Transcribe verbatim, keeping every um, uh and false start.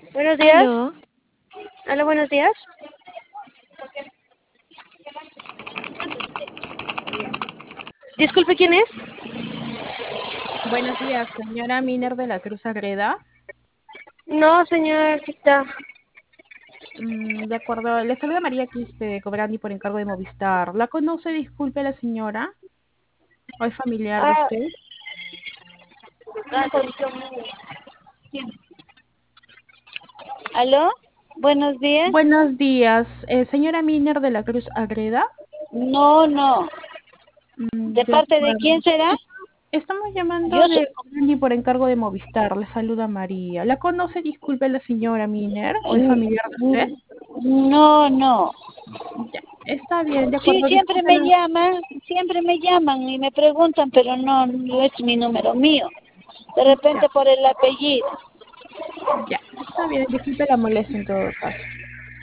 Buenos días. Aló, Hola, buenos días. Disculpe, ¿quién es? Buenos días, señora Miner de la Cruz Agreda. No, señorita. Mm, de acuerdo, le saluda María Quispe de Cobrandi por encargo de Movistar. ¿La conoce? Disculpe la señora. ¿O es familiar de Ah, usted? aló, buenos días. Buenos días, eh, señora Miner de la Cruz Agreda. No, no. Mm, ¿De de parte de acuerdo. quién será? Es- Estamos Yo llamando so- de Cobrandi por encargo de Movistar. Le saluda María. ¿La conoce? Disculpe la señora Miner. ¿O es familiar de usted? no, no. Ya, está bien, de Sí, acuerdo. siempre Disculpe me la... llaman, siempre me llaman y me preguntan, pero no, no es mi número mío. De Ya, repente por el apellido. ya, está bien. Disculpe la molestia en todo caso.